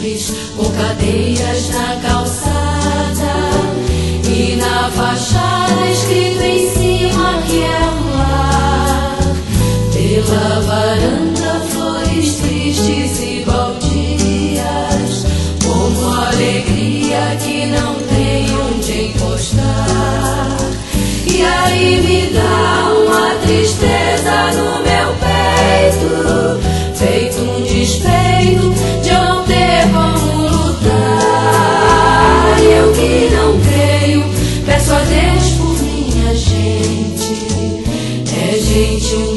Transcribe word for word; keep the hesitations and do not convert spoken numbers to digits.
simples, com cadeiras na calçada e na fachada escrito em cima que é um lar. Pela varanda flores tristes e baldias, como alegria que não tem onde encostar. E aí me dá uma tristeza no meu peito, feito um despeito de eu não ter como lutar. E eu que não creio, peço a Deus por minha gente, é gente humilde.